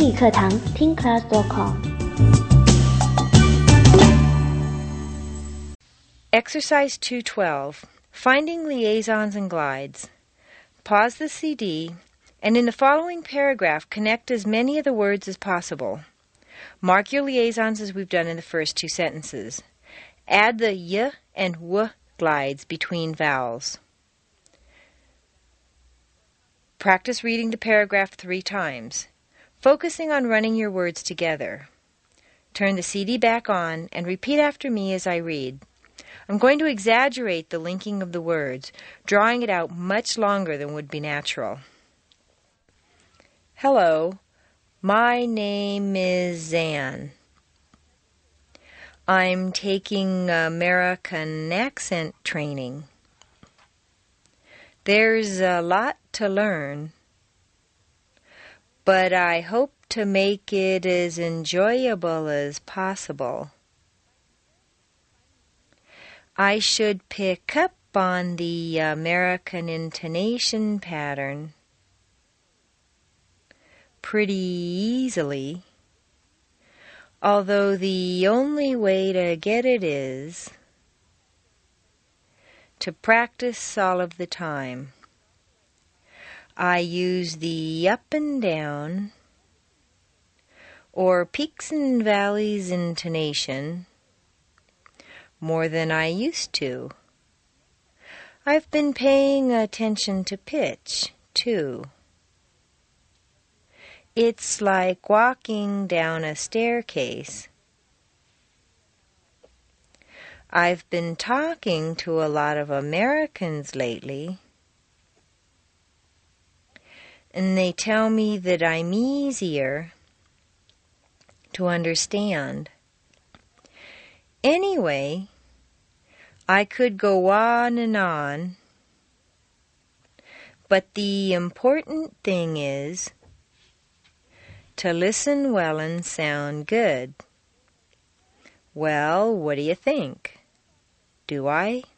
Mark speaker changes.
Speaker 1: 英语课堂听 class.com。
Speaker 2: Exercise 212, Finding Liaisons and Glides. Pause the CD, and in the following paragraph, connect as many of the words as possible. Mark your liaisons as we've done in the first two sentences. Add the y and w glides between vowels. Practice reading the paragraph 3 times, focusing on running your words together. Turn the CD back on and repeat after me as I read. I'm going to exaggerate the linking of the words, drawing it out much longer than would be natural. Hello, my name is Zan. I'm taking American accent training. There's a lot to learn, but I hope to make it as enjoyable as possible. I should pick up on the American intonation pattern pretty easily, although the only way to get it is to practice all of the time. I use the up and down or peaks and valleys intonation more than I used to. I've been paying attention to pitch, too. It's like walking down a staircase. I've been talking to a lot of Americans lately, and they tell me that I'm easier to understand. Anyway, I could go on, but the important thing is to listen well and sound good. Well, what do you think? Do I?